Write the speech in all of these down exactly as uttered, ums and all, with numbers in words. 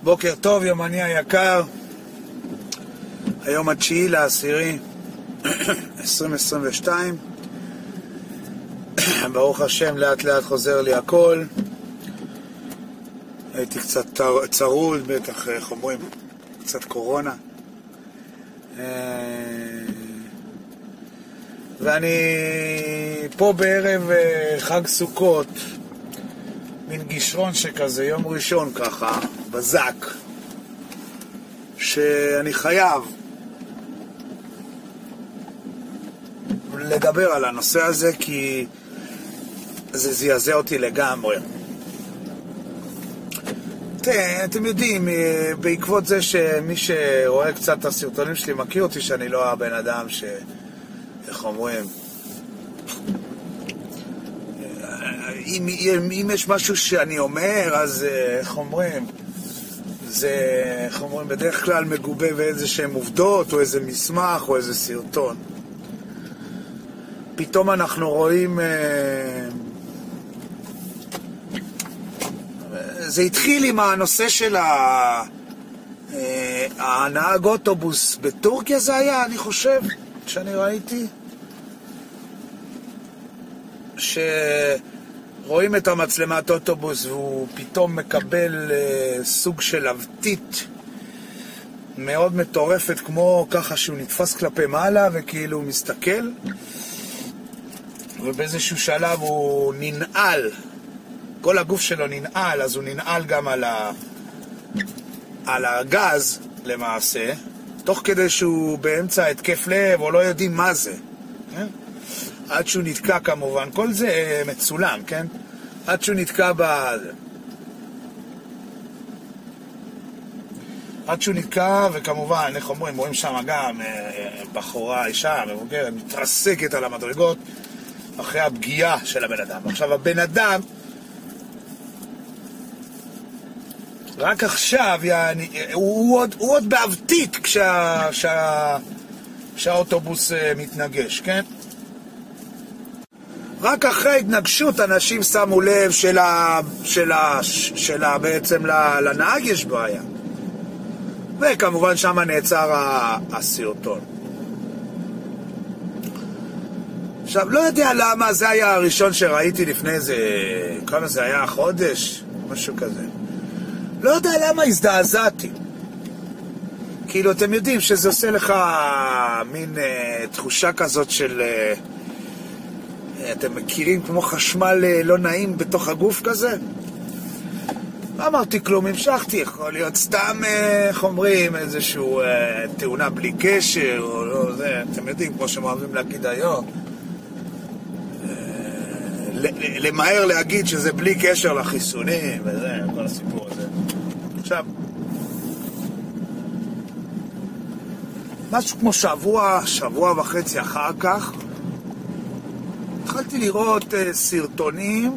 בוקר טוב, יומני היקר. היום התשיעי לעשירי עשרים עשרים ושתיים. ברוך השם, לאט לאט חוזר לי הכל. הייתי קצת צרוד, בטח, איך אומרים, קצת קורונה. ואני פה בערב חג סוכות, מין גישרון שכזה, יום ראשון ככה, בזק, שאני חייב לדבר על הנושא הזה, כי זה זעזע אותי לגמרי. אתם יודעים, בעקבות זה שמי שרואה קצת את הסרטונים שלי מכיר אותי, שאני לא הבן אדם ש... איך אומרים? אם, אם יש משהו שאני אומר, אז איך אומרים? זה, איך אומרים, בדרך כלל מגובה באיזה שהם עובדות, או איזה מסמך, או איזה סרטון. פתאום אנחנו רואים... זה התחיל עם הנושא של ה... הנהג אוטובוס בטורקיה, זה היה, אני חושב, שאני ראיתי, שרואים את המצלמת אוטובוס והוא פתאום מקבל סוג של אבטית מאוד מטורפת, כמו ככה שהוא נתפס כלפי מעלה וכאילו הוא מסתכל, ובאיזשהו שלב הוא ננעל, כל הגוף שלו ננעל, אז הוא ננעל גם על, ה... על הגז למעשה, תוך כדי שהוא באמצע התקף לב או לא יודעים מה זה, כן? עד שהוא נתקע כמובן, כל זה מצולם, כן? עד שהוא נתקע ב... עד שהוא נתקע, וכמובן, איך אומרים, רואים שם גם בחורה, אישה מבוגרת, מתרסקת על המדרגות אחרי הפגיעה של הבן אדם. עכשיו, הבן אדם רק עכשיו, יעני, הוא, הוא, עוד, הוא עוד באבטית כשה, שה, שהאוטובוס מתנגש, כן? רק אחרי התנגשות אנשים שמו לב של ה, של ה, של ה, בעצם לנהג יש בעיה. וכמובן שם נעצר הסרטון. עכשיו, לא יודע למה, זה היה הראשון שראיתי לפני איזה, כמה זה היה, חודש, משהו כזה. לא יודע למה הזדעזעתי. כאילו, אתם יודעים שזה עושה לך מין אה, תחושה כזאת של... אה, אתם מכירים כמו חשמל אה, לא נעים בתוך הגוף כזה? לא אמרתי כלום, המשכתי, יכול להיות סתם, אה, איך אומרים, איזשהו אה, תאונה בלי קשר, או לא, זה, אתם יודעים, כמו שהם אוהבים להגיד היום. אה, למהר להגיד שזה בלי קשר לחיסונים, וזה, כל הסיפור הזה. עכשיו, משהו כמו שבוע, שבוע וחצי אחר כך, התחלתי לראות uh, סרטונים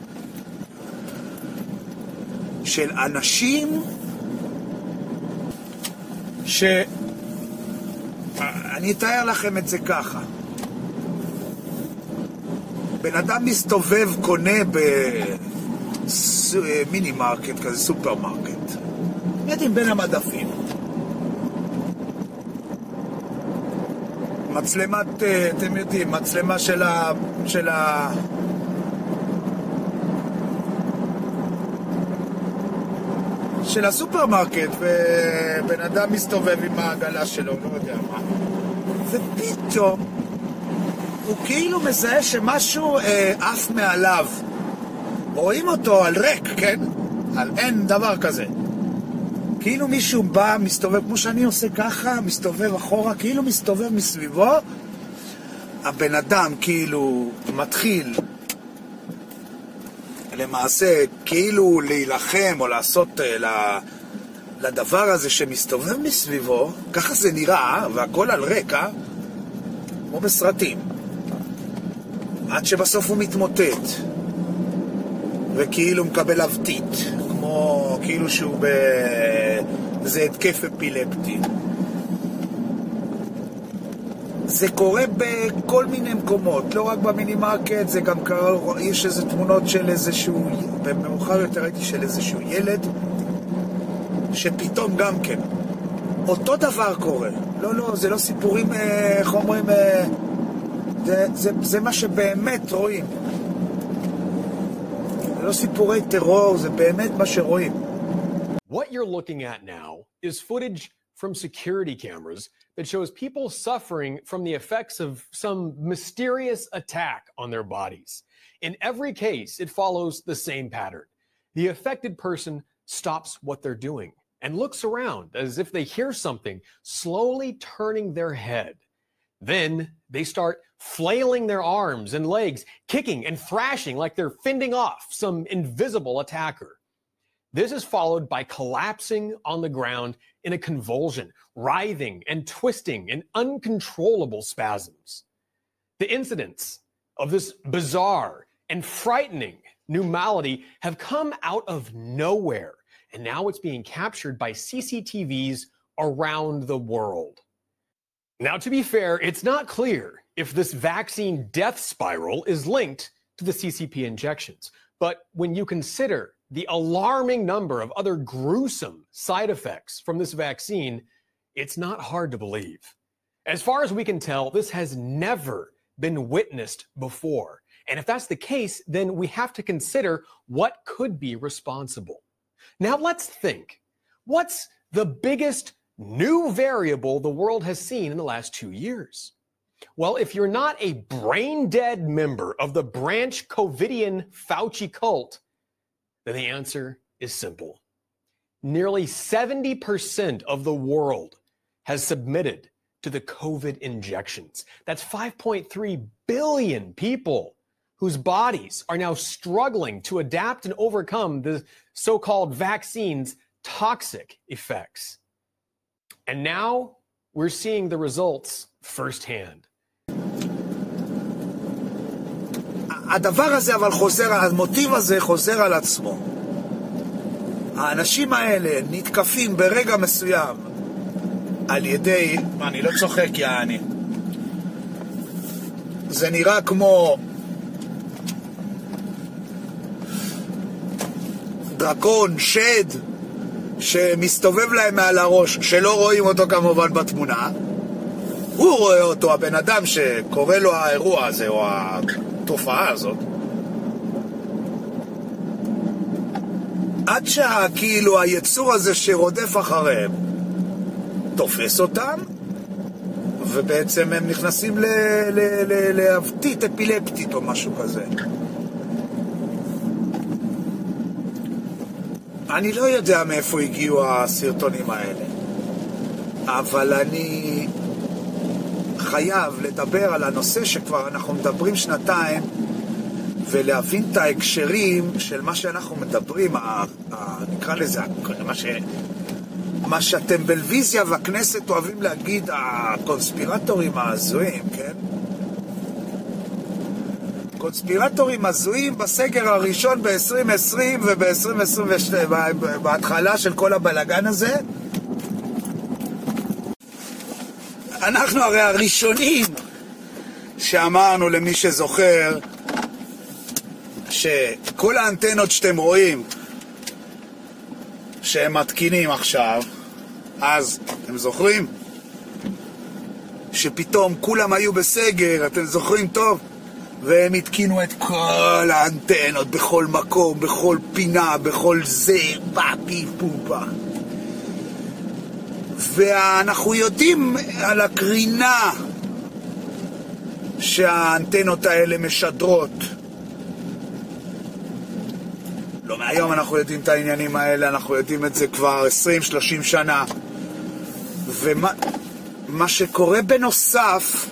של אנשים ש... אני אתאר לכם את זה ככה. בן אדם מסתובב, קונה במיני מרקט, כזה סופר מרקט. יודעים, בין המדפים. מצלמת, אתם יודעים, מצלמה של ה... של ה... של הסופרמרקט, ובן אדם מסתובב עם העגלה שלו, לא יודע מה. ופתאום הוא כאילו מזהה שמשהו אה, עף מעליו. רואים אותו על ריק, כן? על אין דבר כזה. כאילו מישהו בא, מסתובב, כמו שאני עושה ככה, מסתובב אחורה, כאילו מסתובב מסביבו, הבן אדם כאילו מתחיל למעשה כאילו להילחם או לעשות לדבר הזה שמסתובב מסביבו, ככה זה נראה, והכל על רקע, כמו בסרטים, עד שבסוף הוא מתמוטט, וכאילו מקבל אבטית, כמו כאילו שהוא באיזה התקף אפילפטי. זה קורה בכל מיני מקומות, לא רק במינימרקט, זה גם קרה, יש איזה תמונות של איזשהו, במאוחר יותר ראיתי של איזשהו ילד, שפתאום גם כן אותו דבר קורה. לא, לא, זה לא סיפורים, איך אומרים, זה, זה, זה מה שבאמת רואים. זה לא סיפורי טרור, זה באמת מה שרואים. What you're looking at now is footage from security cameras that shows people suffering from the effects of some mysterious attack on their bodies. In every case, it follows the same pattern. The affected person stops what they're doing and looks around as if they hear something, slowly turning their head. Then they start flailing their arms and legs, kicking and thrashing like they're fending off some invisible attacker. This is followed by collapsing on the ground in a convulsion, writhing and twisting in uncontrollable spasms. The incidents of this bizarre and frightening new malady have come out of nowhere, and now it's being captured by C C T Vs around the world. Now, to be fair, it's not clear if this vaccine death spiral is linked to the C C P injections. But when you consider the alarming number of other gruesome side effects from this vaccine, it's not hard to believe. As far as we can tell, this has never been witnessed before. And if that's the case, then we have to consider what could be responsible. Now let's think. What's the biggest new variable the world has seen in the last two years? Well, if you're not a brain-dead member of the branch Covidian Fauci cult, then the answer is simple. Nearly seventy percent of the world has submitted to the COVID injections. That's five point three billion people whose bodies are now struggling to adapt and overcome the so-called vaccine's toxic effects. And now we're seeing the results firsthand. הדבר הזה אבל חוזר, המוטיב הזה חוזר על עצמו. האנשים האלה נתקפים ברגע מסוים על ידי, אני לא צוחק יעני, זה נראה כמו דרקון, שד, שמסתובב להם מעל הראש, שלא רואים אותו כמובן בתמונה. הוא רואה אותו, הבן אדם שקורא לו האירוע הזה או התופעה הזאת, עד שכאילו היצור הזה שרודף אחריהם תופס אותם, ובעצם הם נכנסים להבטית אפילפטית או משהו כזה. אני לא יודע מאיפה הגיעו הסרטונים האלה, אבל אני חייב לדבר על הנושא שכבר אנחנו מדברים שנתיים, ולהבין את ההקשרים של מה שאנחנו מדברים, ה, ה, נקרא לזה, מה, ש, מה שהטמבלוויזיה והכנסת אוהבים להגיד, הקונספירטורים ההזויים, כן? קונספירטורים הזויים בסגר הראשון ב-עשרים עשרים וב-עשרים עשרים ושתיים, בהתחלה של כל הבלגן הזה. אנחנו הרי הראשונים שאמרנו למי שזוכר, שכל האנטנות שאתם רואים שהם מתקינים עכשיו, אז אתם זוכרים שפתאום כולם היו בסגר, אתם זוכרים טוב, והם התקינו את כל האנטנות בכל מקום, בכל פינה, בכל זה, פאפי פופה. ואנחנו יודעים על הקרינה שהאנטנות האלה משדרות. לא מהיום אנחנו יודעים את העניינים האלה, אנחנו יודעים את זה כבר עשרים שלושים שנה. ומה מה שקורה בנוסף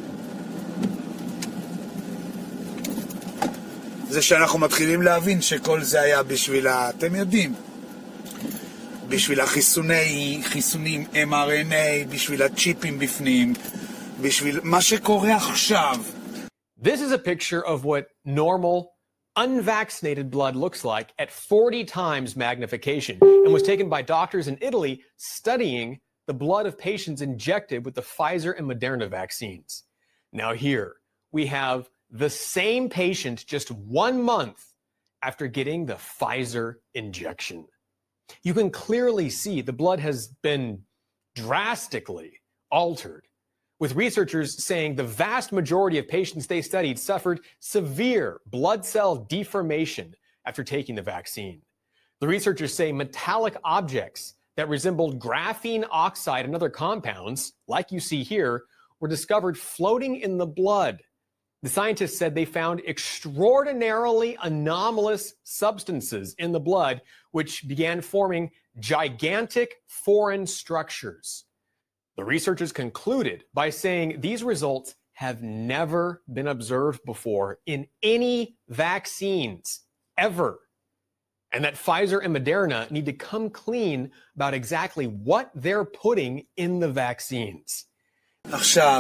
זה שאנחנו מתחילים להבין שכל זה היה בשביל, אתם יודעים, בשביל החיסוני, חיסונים אם אר אן איי, בשביל הצ'יפים בפנים, בשביל מה שקורה עכשיו. This is a picture of what normal unvaccinated blood looks like at forty times magnification, and was taken by doctors in Italy studying the blood of patients injected with the Pfizer and Moderna vaccines. Now here we have the same patient just one month after getting the Pfizer injection. You can clearly see the blood has been drastically altered, with researchers saying the vast majority of patients they studied suffered severe blood cell deformation after taking the vaccine. The researchers say metallic objects that resembled graphene oxide and other compounds, like you see here, were discovered floating in the blood. The scientists said they found extraordinarily anomalous substances in the blood, which began forming gigantic foreign structures. The researchers concluded by saying these results have never been observed before in any vaccines, ever. And that Pfizer and Moderna need to come clean about exactly what they're putting in the vaccines. עכשיו,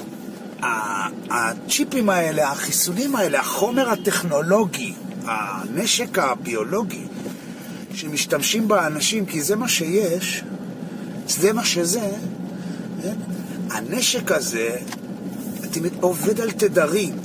הצ'יפים האלה, החיסונים האלה, החומר הטכנולוגי, הנשק הביולוגי שמשתמשים באנשים, כי זה מה שיש, זה מה שזה, הנשק הזה עובד על תדרים.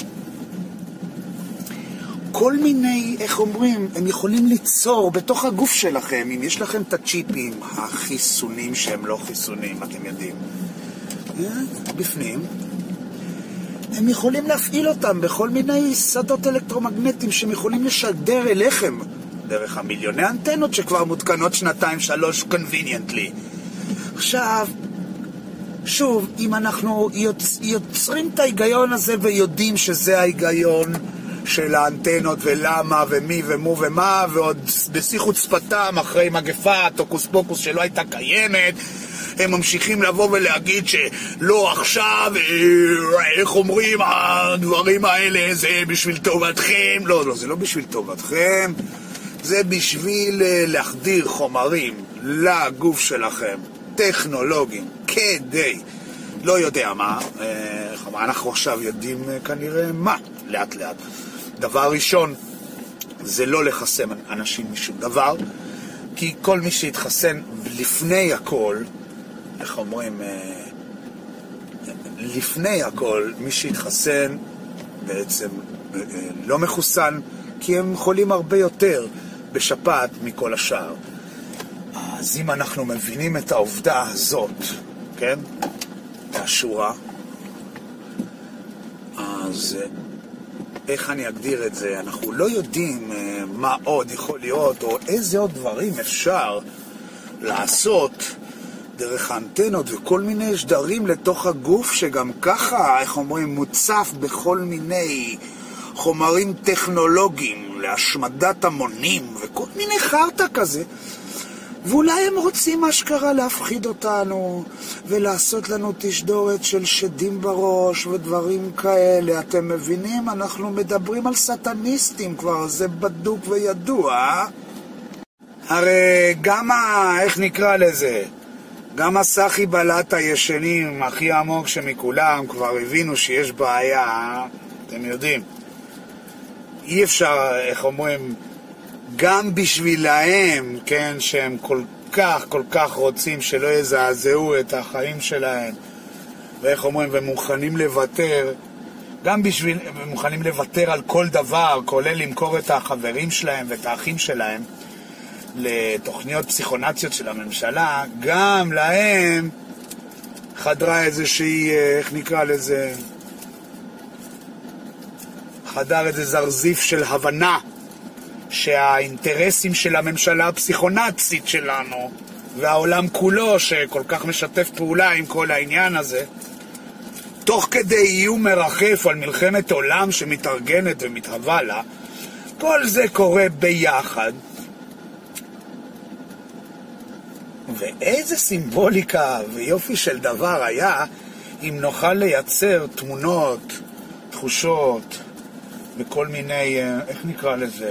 כל מיני, איך אומרים, הם יכולים ליצור בתוך הגוף שלכם, אם יש לכם את הצ'יפים, החיסונים שהם לא חיסונים, אתם יודעים, בפנים, הם יכולים להפעיל אותם בכל מיני שדות אלקטרומגנטיים שהם יכולים לשדר אליכם דרך המיליוני אנטנות שכבר מותקנות שנתיים שלוש conveniently. עכשיו, שוב, אם אנחנו יוצ... יוצרים את ההיגיון הזה ויודעים שזה ההיגיון של האנטנות ולמה ומי ומו ומה, ועוד בשיחות שפתם אחרי מגפה, טוקוס פוקוס שלא הייתה קיימת, הם ממשיכים לבוא ולהגיד שלא עכשיו, איך אומרים, הדברים האלה זה בשביל טובתכם. לא, לא, זה לא בשביל טובתכם, זה בשביל להחדיר חומרים לגוף שלכם, טכנולוגיים, כדי, לא יודע מה, אנחנו עכשיו יודעים כנראה מה, לאט לאט. דבר ראשון, זה לא לחסם אנשים משום דבר, כי כל מי שהתחסן לפני הכל, איך אומרים, לפני הכל, מי שהתחסן בעצם לא מחוסן, כי הם חולים הרבה יותר בשפעת מכל השאר. אז אם אנחנו מבינים את העובדה הזאת, כן, השורה, אז איך אני אגדיר את זה? אנחנו לא יודעים מה עוד יכול להיות, או איזה עוד דברים אפשר לעשות דרך האנטנות וכל מיני שדרים לתוך הגוף, שגם ככה, איך אומרים, מוצף בכל מיני חומרים טכנולוגיים להשמדת המונים וכל מיני חרטה כזה. ואולי הם רוצים אשכרה להפחיד אותנו ולעשות לנו תשדורת של שדים בראש ודברים כאלה. אתם מבינים? אנחנו מדברים על סטניסטים כבר, זה בדוק וידוע. הרי גם ה... איך נקרא לזה? גם הסחי בלט הישנים הכי עמוק שמכולם כבר הבינו שיש בעיה. אתם יודעים, אי אפשר, איך אומרים, גם בשבילהם, כן, שהם כל כך, כל כך רוצים שלא יזעזעו את החיים שלהם, ואיך אומרים, ומוכנים לוותר, גם בשביל, ומוכנים לוותר על כל דבר, כולל למכור את החברים שלהם ואת האחים שלהם לתוכניות פסיכונציות של הממשלה, גם להם חדרה איזושהי, איך נקרא לזה, חדר איזה זרזיף של הבנה שהאינטרסים של הממשלה הפסיכונצית שלנו והעולם כולו שכל כך משתף פעולה עם כל העניין הזה, תוך כדי איום מרחף על מלחמת עולם שמתארגנת ומתהווה לה, כל זה קורה ביחד. ואיזה סימבוליקה ויופי של דבר היה אם נוכל לייצר תמונות, תחושות וכל מיני, איך נקרא לזה,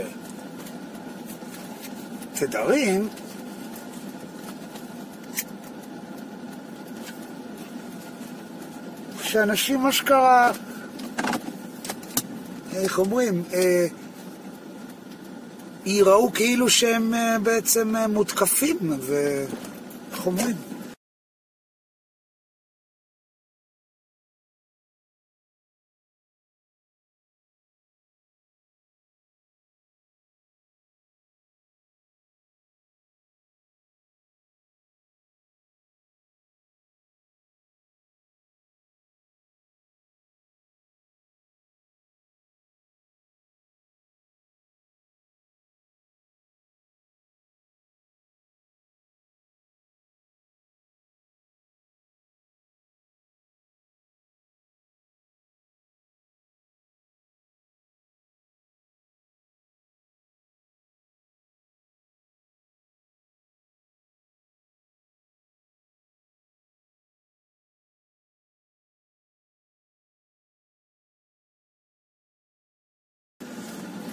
תדרים שאנשים אשכרה, איך אומרים, אה, יראו כאילו שהם אה, בעצם אה, מותקפים, ואיך אומרים,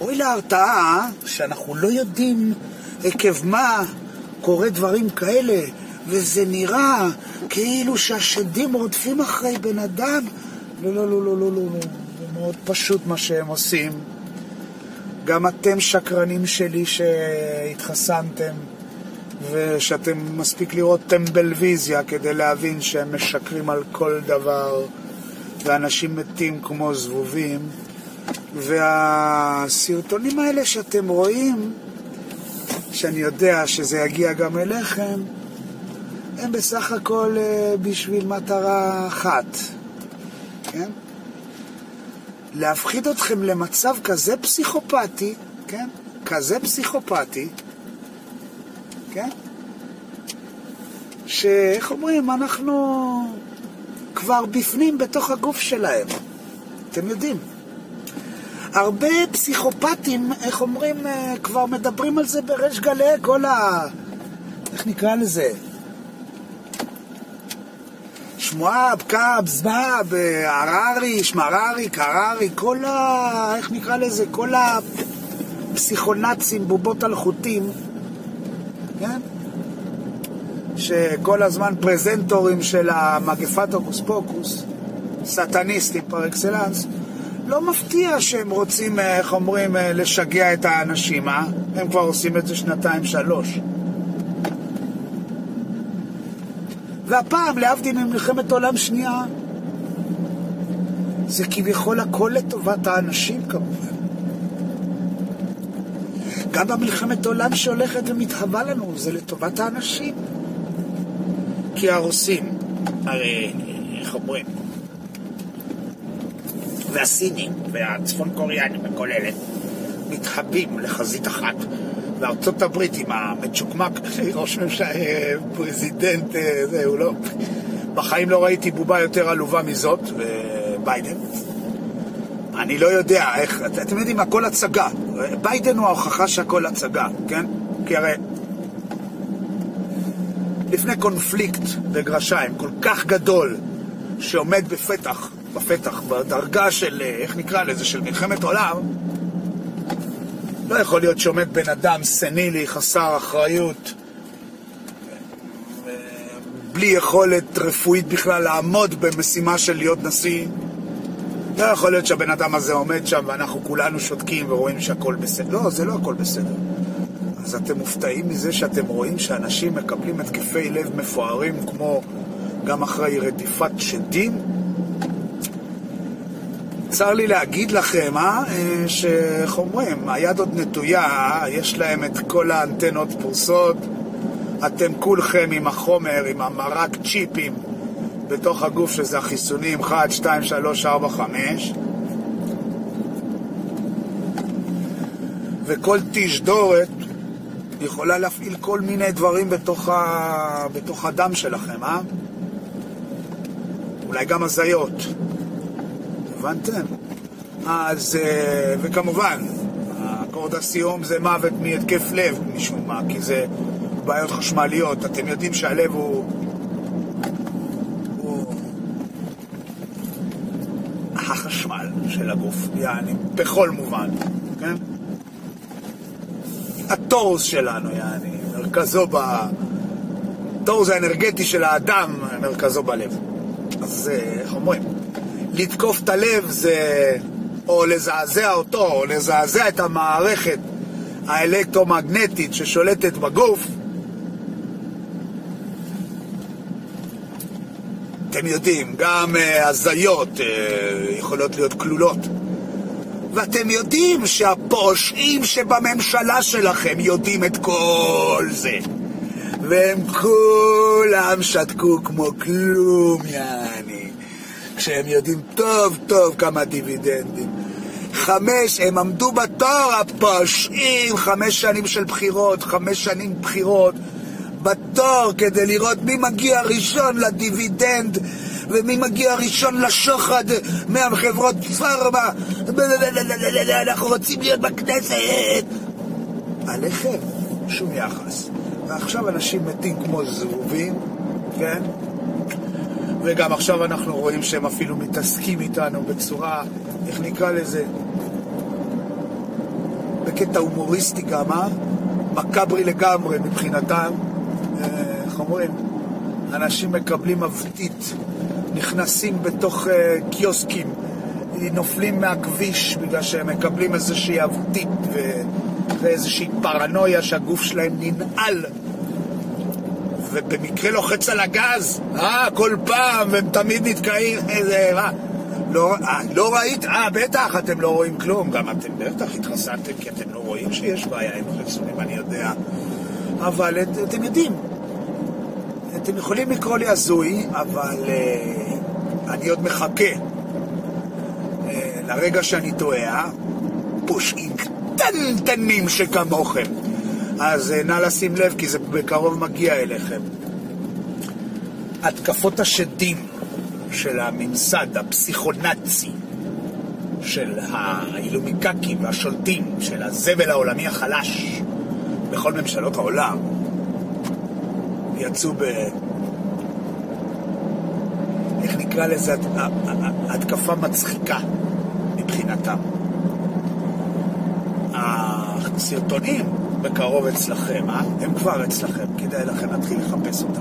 אוי להרתעה שאנחנו לא יודעים עקב מה קורה דברים כאלה, וזה נראה כאילו שהשדים רודפים אחרי בן אדם. לא, לא, לא, לא, לא, לא, לא. זה מאוד פשוט מה שהם עושים. גם אתם שקרנים שלי שהתחסנתם, ושאתם מספיק לראות טמבלוויזיה כדי להבין שהם משקרים על כל דבר, ואנשים מתים כמו זבובים. והסרטונים האלה שאתם רואים, שאני יודע שזה יגיע גם אליכם, הם בסך הכל בשביל מטרה אחת, כן? להפחיד אתכם למצב כזה פסיכופתי, כן? כזה פסיכופתי, כן? שאיך אומרים, אנחנו כבר בפנים בתוך הגוף שלהם. אתם יודעים. הרבה פסיכופטים, איך אומרים, כבר מדברים על זה בריש גלי, כל ה... איך נקרא לזה? שמואב, קאב, זבאב, הררי, שמררי, קררי, כל ה... איך נקרא לזה? כל הפסיכונצים, בובות על חוטים, כן? שכל הזמן פרזנטורים של המגפת הוקוס פוקוס, סטניסטים פר אקסלנס, לא מפתיע שהם רוצים, איך אומרים, לשגע את האנשים, אה? הם כבר עושים את זה שנתיים, שלוש. והפעם, להבדיל ממלחמת עולם שנייה, זה כביכול הכל לטובת האנשים כמובן. גם במלחמת עולם שהולכת ומתהווה לנו, זה לטובת האנשים. כי הרוסים, הרי, איך אומרים, והסינים והצפון קוריאנים וכל אלה מתחבים לחזית אחת, וארצות הברית עם המצ'וקמק, ראש ממשלה, פרזידנט, זהו, לא. בחיים לא ראיתי בובה יותר עלובה מזאת, ביידן. אני לא יודע איך, אתם יודעים, הכל הצגה. ביידן הוא ההוכחה שהכל הצגה, כן? כי הרי לפני קונפליקט בגרשיים כל כך גדול שעומד בפתח, בפתח, בדרגה של, איך נקרא לזה, של מלחמת עולם, לא יכול להיות שעומד בן אדם סנילי, חסר אחריות, בלי יכולת רפואית בכלל לעמוד במשימה של להיות נשיא. לא יכול להיות שהבן אדם הזה עומד שם ואנחנו כולנו שותקים ורואים שהכל בסדר. לא, זה לא הכל בסדר. אז אתם מופתעים מזה שאתם רואים שאנשים מקבלים התקפי לב מפוארים כמו גם אחרי רדיפת שדים? צר לי להגיד לכם, אה? שאיך אומרים, היד עוד נטויה, יש להם את כל האנטנות פרוסות, אתם כולכם עם החומר, עם המרק צ'יפים בתוך הגוף, שזה החיסונים אחת, שתיים, שלוש, ארבע, חמש, וכל תשדורת יכולה להפעיל כל מיני דברים בתוך, ה... בתוך הדם שלכם, אה? אולי גם הזיות. הבנתם? אז, וכמובן, הקורד הסיום זה מוות מהתקף לב משום מה, כי זה בעיות חשמליות. אתם יודעים שהלב הוא... הוא... החשמל של הגוף, יעני, בכל מובן, כן? התורס שלנו, יעני, מרכזו ב... התורס האנרגטי של האדם, מרכזו בלב. אז איך אומרים? לתקוף את הלב זה או לזעזע אותו, או לזעזע את המערכת האלקטרומגנטית ששולטת בגוף. אתם יודעים, גם uh, הזיות uh, יכולות להיות כלולות. ואתם יודעים שהפושעים שבממשלה שלכם יודעים את כל זה. והם כולם שתקו כמו כלום, יעני. כשהם יודעים טוב טוב כמה דיבידנדים. חמש, הם עמדו בתור הפושעים, חמש שנים של בחירות, חמש שנים בחירות, בתור כדי לראות מי מגיע ראשון לדיבידנד, ומי מגיע ראשון לשוחד מהחברות פארמה. אנחנו רוצים להיות בכנסת. עליכם, שום יחס. ועכשיו אנשים מתים כמו זבובים, כן? וגם עכשיו אנחנו רואים שהם אפילו מתעסקים איתנו בצורה, איך נקרא לזה? בקטע הומוריסטי גם, אה? מקברי לגמרי מבחינתם. איך אומרים? אנשים מקבלים מבטית, נכנסים בתוך קיוסקים, נופלים מהכביש בגלל שהם מקבלים איזושהי מבטית ואיזושהי פרנויה שהגוף שלהם ננעל, ובמקרה לוחץ על הגז, אה, כל פעם, והם תמיד נתקעים, איזה, מה? לא, אה, לא ראית? אה, בטח, אתם לא רואים כלום. גם אתם בטח התחסנתם כי אתם לא רואים שיש בעיה עם החיסונים, אני יודע. אבל את, אתם יודעים, אתם יכולים לקרוא לי הזוי, אבל אה, אני עוד מחכה אה, לרגע שאני טועה, פושעים קטנטנים שכמוכם. אז אה, נא לשים לב, כי זה בקרוב מגיע אליכם. התקפות השדים של הממסד הפסיכונאצי, של האילומיקקים והשולטים, של הזבל העולמי החלש בכל ממשלות העולם, יצאו ב... איך נקרא לזה? התקפה מצחיקה מבחינתם. הסרטונים בקרוב אצלכם, אה? הם כבר אצלכם, כדאי לכם להתחיל לחפש אותם.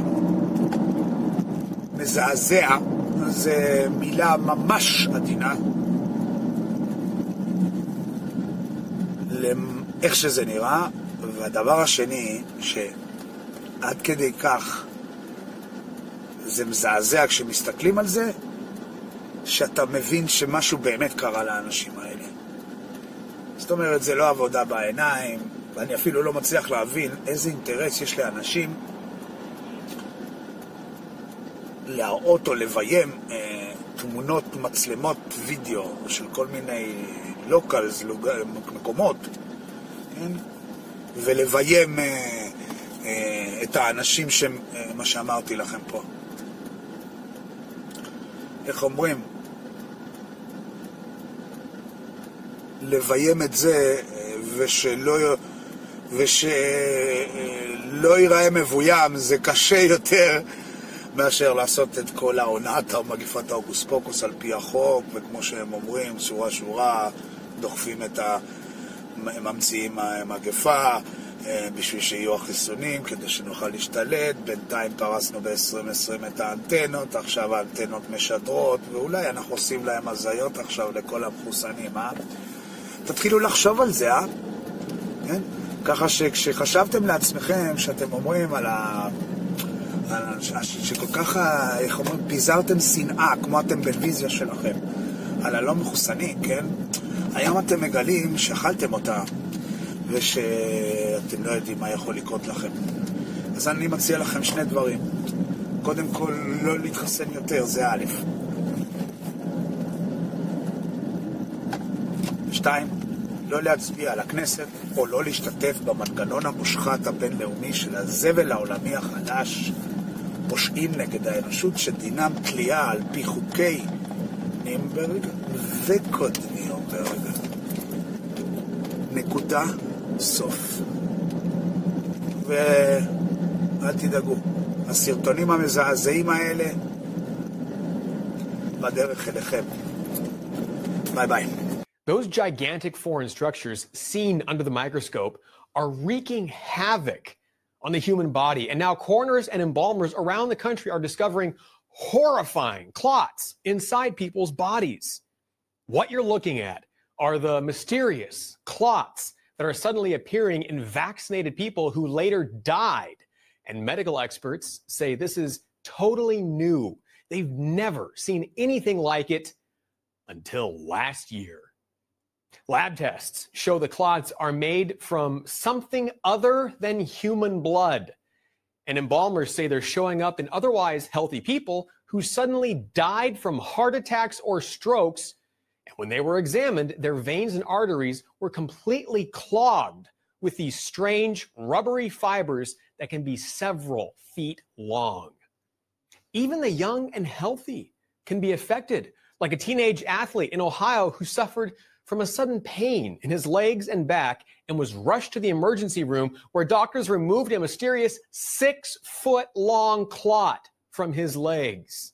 מזעזע, זה מילה ממש עדינה לאיך שזה נראה. והדבר השני, שעד כדי כך זה מזעזע כשמסתכלים על זה, שאתה מבין שמשהו באמת קרה לאנשים האלה. זאת אומרת, זה לא עבודה בעיניים, ואני אפילו לא מצליח להבין איזה אינטרס יש לאנשים להראות או לביים אה, תמונות, מצלמות וידאו של כל מיני לוקלס, מקומות, כן? ולביים אה, אה, את האנשים שהם, אה, מה שאמרתי לכם פה. איך אומרים? לביים את זה ושלא ושלא ייראה מבוים, זה קשה יותר מאשר לעשות את כל העונת או מגיפת האוגוס פוקוס על פי החוק, וכמו שהם אומרים, שורה שורה, דוחפים את ה... ממציאים המגפה בשביל שיהיו החיסונים כדי שנוכל להשתלט. בינתיים פרסנו ב-עשרים עשרים את האנטנות, עכשיו האנטנות משדרות, ואולי אנחנו עושים להם הזיות עכשיו לכל המחוסנים, אה? תתחילו לחשוב על זה, אה? כן? ככה שכשחשבתם לעצמכם שאתם אומרים על ה... שכל כך, איך אומרים, פיזרתם שנאה כמו הטלוויזיה שלכם על הלא מחוסנים, כן? היום אתם מגלים שאכלתם אותה ושאתם לא יודעים מה יכול לקרות לכם. אז אני מציע לכם שני דברים. קודם כל, לא להתחסן יותר, זה א'. שתיים, לא להצביע על הכנסת או לא להשתתף במנגנון המושחת הבינלאומי של הזבל העולמי החדש, פושעים נגד האנושות שדינם תלייה על פי חוקי נירנברג וקודמי נירנברג. נקודה סוף. ואל תדאגו, הסרטונים המזעזעים האלה בדרך אליכם. ביי ביי. Those gigantic foreign structures seen under the microscope are wreaking havoc on the human body. And now coroners and embalmers around the country are discovering horrifying clots inside people's bodies. What you're looking at are the mysterious clots that are suddenly appearing in vaccinated people who later died. And medical experts say this is totally new. They've never seen anything like it until last year. Lab tests show the clots are made from something other than human blood. And embalmers say they're showing up in otherwise healthy people who suddenly died from heart attacks or strokes. And when they were examined, their veins and arteries were completely clogged with these strange rubbery fibers that can be several feet long. Even the young and healthy can be affected, like a teenage athlete in Ohio who suffered from a sudden pain in his legs and back and was rushed to the emergency room where doctors removed a mysterious six-foot-long clot from his legs.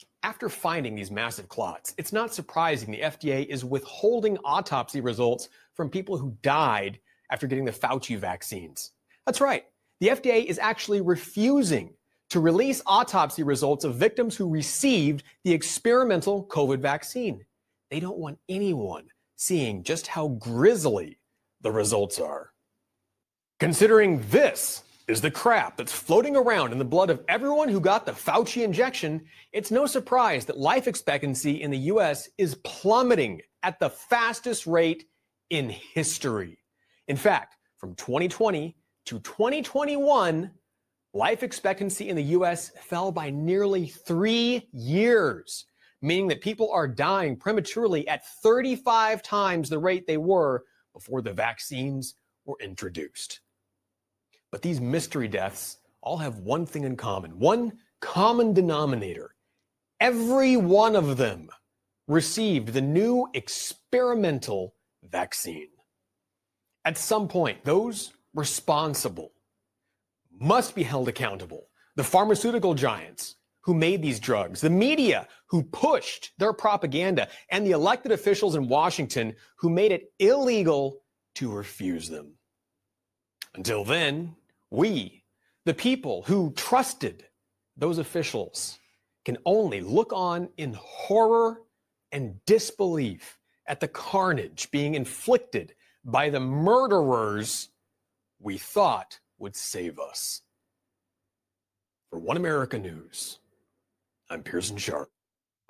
After finding these massive clots, it's not surprising the F D A is withholding autopsy results from people who died after getting the Fauci vaccines. That's right. The F D A is actually refusing to release autopsy results of victims who received the experimental COVID vaccine. They don't want anyone seeing just how grisly the results are. Considering this is the crap that's floating around in the blood of everyone who got the Fauci injection, it's no surprise that life expectancy in the U S is plummeting at the fastest rate in history. In fact, from twenty twenty to twenty twenty-one, life expectancy in the U S fell by nearly three years, meaning that people are dying prematurely at thirty-five times the rate they were before the vaccines were introduced. But these mystery deaths all have one thing in common, one common denominator. Every one of them received the new experimental vaccine. At some point, those responsible must be held accountable. The pharmaceutical giants who made these drugs, the media who pushed their propaganda, and the elected officials in Washington who made it illegal to refuse them. Until then, we, the people who trusted those officials, can only look on in horror and disbelief at the carnage being inflicted by the murderers we thought would save us. For One America News, I'm Pearson Sharp.